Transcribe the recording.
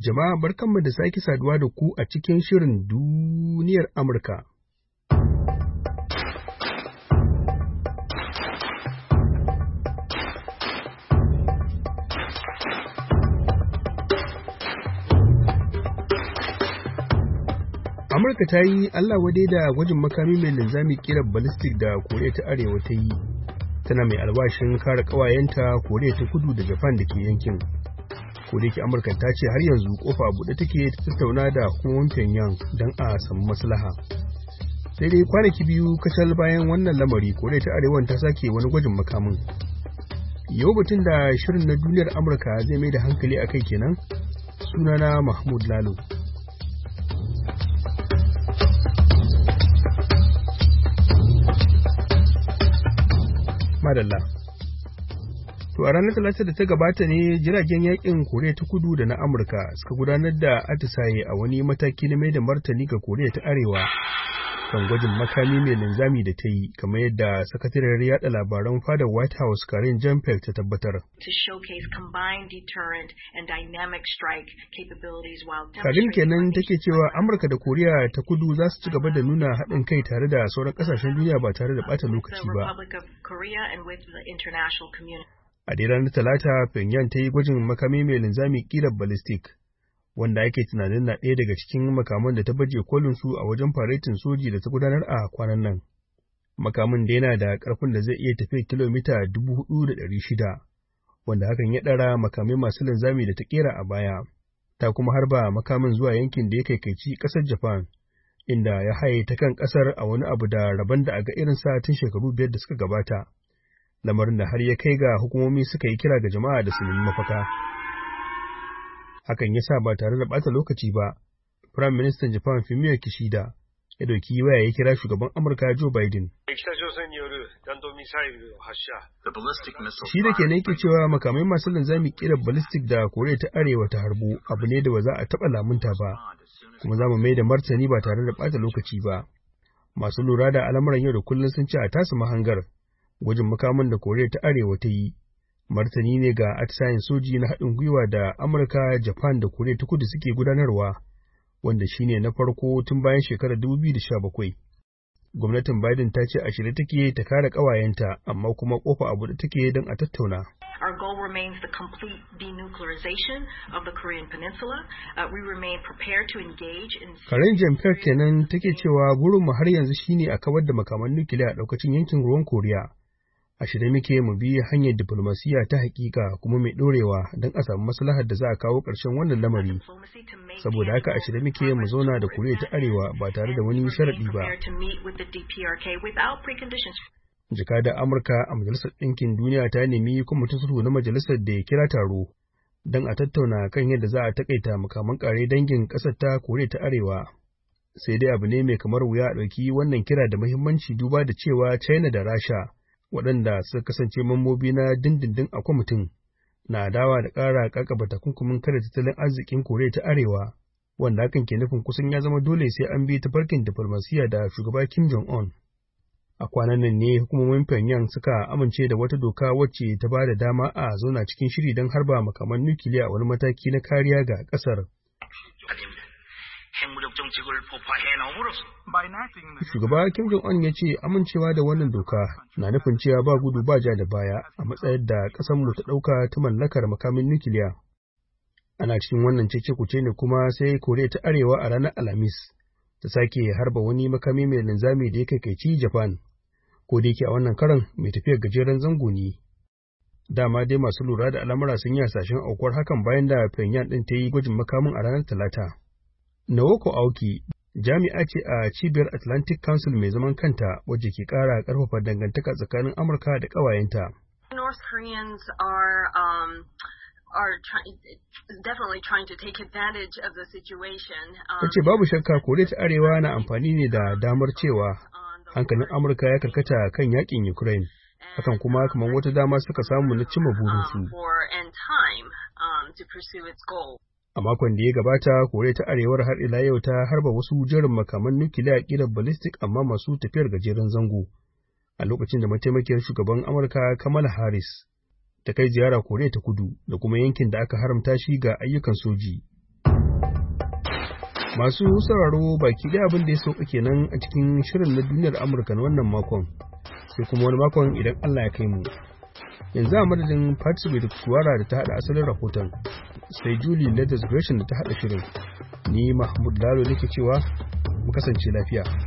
Jama'a barkanmu da sake saduwa da ku a cikin shirin duniyar Amurka. Amurka ta yi Allah wadai da gwajin makami mai linzami ƙirar ballistic da Koriya ta Arewa ta yi, tana mai albashin kare ƙawayenta Koriya ta Kudu da Japan da ke yankin. Kodayake Amurka ta ce har yanzu kofa a buɗe take ta tattauna da hukumomin Pyongyang don a samu maslaha. Sai dai kwanaki biyu kacal bayan wannan lamari, Koriya ta Arewan ta sake wani gwajin makamin. Yau batun da shirin na duniyar Amurka zai mai da hankali a kai kenan. Sunana Mahmud Lalo. Madalla. To a ranar Talata da ta gabata ne jiragen yakin Koriya ta Kudu da na Amurka suka gudanar da atisaye a wani mataki na mai da martani ga Koriya ta Arewa kan gwajin makami mai linzami da ta yi, kamar yadda sakatariyar yada labaran fadar White House Karine Jean-Pierre ta tabbatar. Karine kenan take cewa Amurka da Koriya ta Kudu za su ci gaba da nuna haɗin kai tare da sauran ƙasashen duniya ba tare da ɓata lokaci ba. A dai ranar Talata, Pyongyang ta yi gwajin makami mai linzami ƙirar ballistic, wanda ake tunanin na ɗaya daga cikin makaman da ta baje kolin su a wajen faretin soji da ta gudanar a kwanan nan. Makamin da yana da ƙarfin da zai iya tafiya kilomita 4,600, wanda hakan ya ɗara makamai masu linzami da ta ƙera a baya. Ta kuma harba makamin zuwa yankin da ya kaikaici ƙasar Japan, inda ya haye ta kan ƙasar a wani abu da rabon da a ga irinsa tun shekaru 5 da suka gabata. Lamarin da har ya kai ga hukumomi suka yi kira ga jama'a da su nemi mafaka. Hakan ya sa ba tare da ɓata lokaci ba, Firayim Ministan Japan Fumio Kishida ya ɗauki waya ya kira shugaban Amurka Joe Biden. Shi da ke yake cewa makamai masu linzami ƙirar ballistic da Koriya ta Arewa ta harbo abu ne da ba za a taɓa lamunta ba, kuma za mu mai da martani ba tare da ɓata lokaci ba. Masu lura da al'amuran yau da kullum sun ce a tasu mahangar. Gwajin makaman da Koriya ta Arewa ta yi martani ne ga atisayen soji na haɗin gwiwa da Amurka, Japan da Koriya ta Kudu suke gudanarwa, wanda shine na farko tun bayan shekarar 2017. Gwamnatin Biden ta ce a shirye take ta kare ƙawayenta, amma kuma ƙofa a buɗe take don a tattauna. Our goal remains the complete denuclearization of the Korean Peninsula. We remain prepared to engage in... Karine Jean-Pierre kenan take cewa burinmu har yanzu shine a kawar da makaman nukiliya a ɗaukacin yankin ruwan Koriya. A shirye muke mu bi hanyar diflomasiyya ta hakika kuma mai ɗorewa don a samu maslahar da za a kawo ƙarshen wannan lamari. Saboda haka a shirye muke mu zauna da Koriya ta Arewa ba tare da wani sharaɗi ba. Jakadar Amurka a Majalisar Ɗinkin Duniya ta nemi kwamitin sulhu na majalisar da ya kira taro don a tattauna kan yadda za a taƙaita makaman ƙare dangin ƙasar ta Koriya ta Arewa. Sai dai abu ne mai kamar wuya a ɗauki wannan kira da muhimmanci duba da cewa China da Rasha, waɗanda suka kasance mambobi na dindindin a kwamitin, na adawa da ƙara ƙaƙaba takunkumin kare tattalin arzikin Koriya ta Arewa, wanda hakan ke nufin kusan ya zama dole sai an bi tafarkin diflomasiyya da shugaba Kim Jong-un. A kwanan nan ne hukumomin Pyongyang suka amince da wata doka wacce ta ba da dama a zauna cikin shiri don harba makaman nukiliya a wani mataki na kariya ga ƙasar. Shugaba Kim Jong-un ya ce amincewa da wannan doka na nufin cewa ba gudu ba ja da baya a matsayar da ƙasarmu ta ɗauka ta mallakar makamin nukiliya. Ana cikin wannan cece-kuce ne kuma sai Koriya ta Arewa a ranar Alhamis ta sake harba wani makami mai linzami da ya kaikaici Japan, ko da yake a wannan karan mai tafiyar gajeren zango ne. Dama dai masu lura da al'amura sun yi hasashen aukuwar hakan bayan da Pyongyang ɗin ta yi gwajin makamin a ranar Talata. Naoko Aoki jami'a ce a cibiyar Atlantic Council mai zaman kanta wacce ke ƙara ƙarfafa dangantaka tsakanin Amurka da ƙawayenta. North Koreans are definitely trying to take advantage of the situation. Tace babu shakka Koriya ta Arewa na amfani ne da damar cewa hankalin Amurka ya karkata kan yakin Ukraine. Hakan kuma kamar wata dama suka samu na cimma burinsu. A makon da ya gabata, Koriya ta Arewar har ila yau ta harba wasu jerin makaman nukiliya ƙirar ballistic amma masu tafiyar gajeren zango, a lokacin da mataimakiyar shugaban Amurka Kamala Harris ta kai ziyara Koriya ta Kudu da kuma yankin da aka haramta shi ga ayyukan soji. Masu sauraro baki da abin da ya sauka kenan a cikin shirin na duniyar Amurka na wannan makon, sai kuma wani makon idan Allah ya kai mu. Yanzu a madadin Patsy da Kuwara da ta haɗa asalin rahoton, sai Julie Leathers Gresham da ta haɗa shirin. Ni Mahmud Lalo nake cewa mu kasance lafiya.